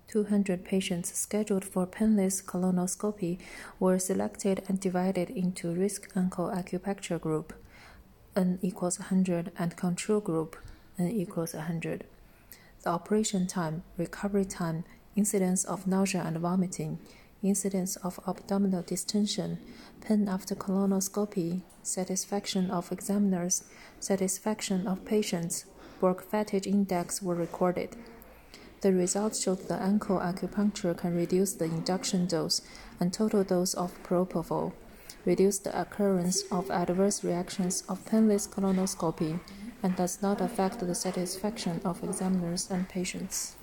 200 patients scheduled for painless colonoscopy were selected and divided into risk ankle acupuncture group, N equals 100, and control group, N equals 100. The operation time, recovery time, incidence of nausea and vomiting, incidence of abdominal distension, pain after colonoscopy, satisfaction of examiners, satisfaction of patients, work fatigue index were recorded. The results showed the ankle acupuncture can reduce the induction dose and total dose of propofol, reduce the occurrence of adverse reactions of painless colonoscopy, and does not affect the satisfaction of examiners and patients.